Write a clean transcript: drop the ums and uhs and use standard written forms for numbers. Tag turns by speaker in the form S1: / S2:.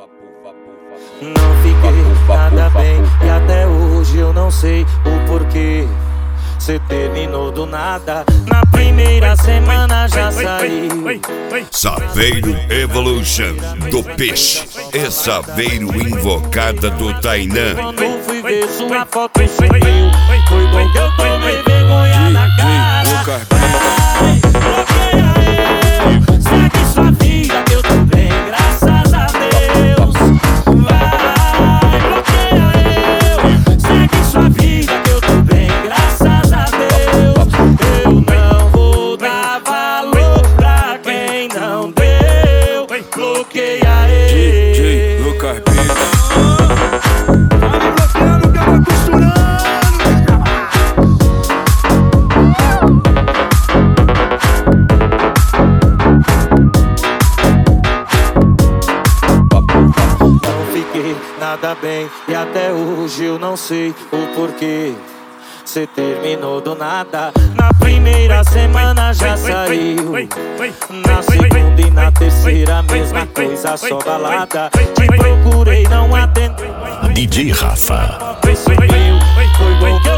S1: Não fiquei nada bem e até hoje eu não sei o porquê. Cê terminou do nada, na primeira semana já saiu.
S2: Saveiro Evolution do Peixe é Saveiro invocada do Tainã.
S1: Quando fui ver sua foto e sumiu, foi bom que eu tomei vergonha na cara. Vai, bloqueia eu, segue sua vida que eu tô bem, graças a Deus. Vai, bloqueia eu, segue sua vida que eu tô bem, graças a Deus. Eu não vou dar valor pra quem não deu. Bloqueia ele.
S3: DJ Lucas Beats.
S1: Nada bem e até hoje eu não sei o porquê. Cê terminou do nada, na primeira semana já saiu. Na segunda e na terceira mesma coisa, só balada. Te procurei, não atendeu.
S4: DJ Rafa.
S1: Foi bom que